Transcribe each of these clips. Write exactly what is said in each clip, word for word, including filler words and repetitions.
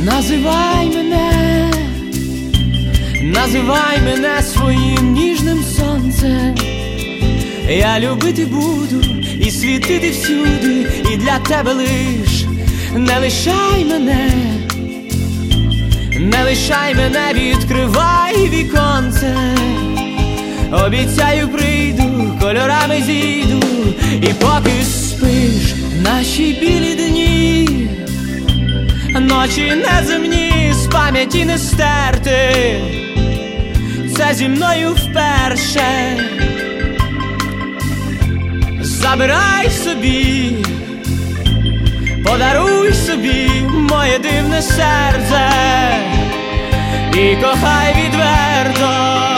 Називай мене, називай мене своїм ніжним сонцем. Я любити буду і світити всюди, і для тебе лиш. Не лишай мене, не лишай мене, відкривай віконце. Обіцяю, прийду, кольорами зійду, і поки спиш, наші білі дні, ночі неземні, з пам'яті не стерти. Це зі мною вперше. Забирай собі, подаруй собі моє дивне серце і кохай відверто.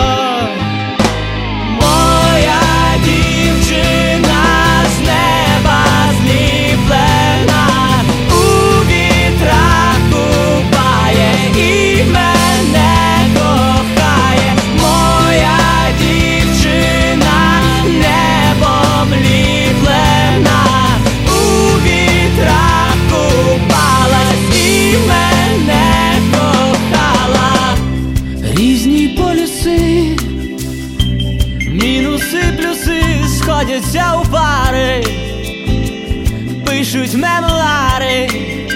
Моя дівчина з неба зліплена, у вітрах купає і мене кохає. Моя дівчина небом ліплена, у вітрах купалась і мене кохала. Різні полюси, мінуси, плюси сходяться у пари, пишуть мемуари.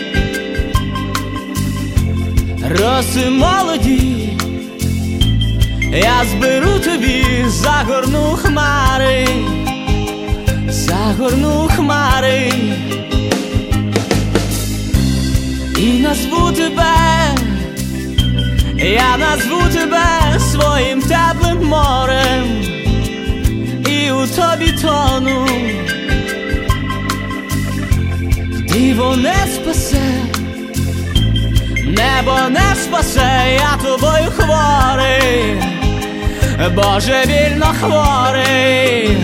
Роси молоді, я зберу тобі, загорну хмари, загорну хмари. І назву тебе, я назву тебе своїм теплим морем, і у тобі тону. Диво не спасе, небо не спасе, я тобою хворий, божевільно хворий.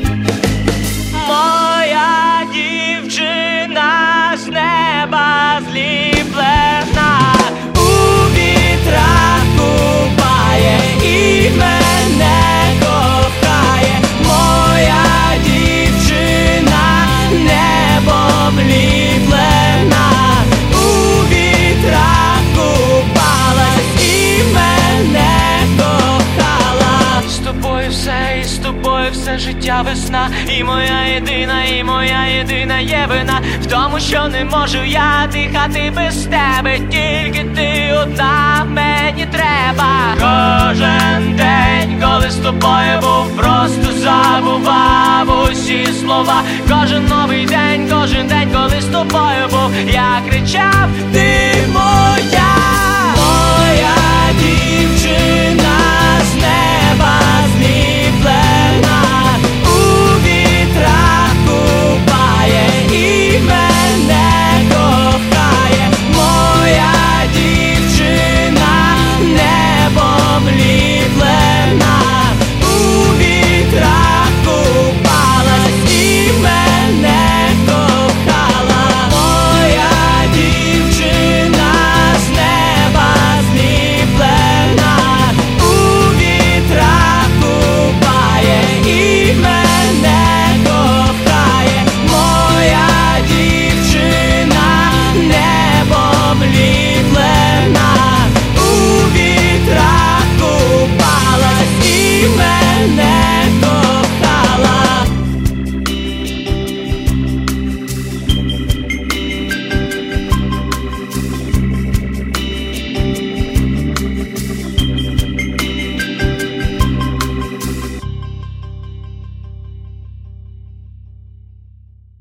Моя дівчина з неба зліплена, у вітрах купає і мене кохає. Моя дівчина небом ліплена, у вітрах купалась і мене кохала. З тобою все, і з тобою все життя весна, і моя єдина, і моя єдина є вина в тому, що не можу я дихати без тебе. Тільки ти одна мені треба. Кожен день, коли з тобою був, просто забував усі слова. Кожен новий день, кожен день, коли з тобою був, я кричав: ти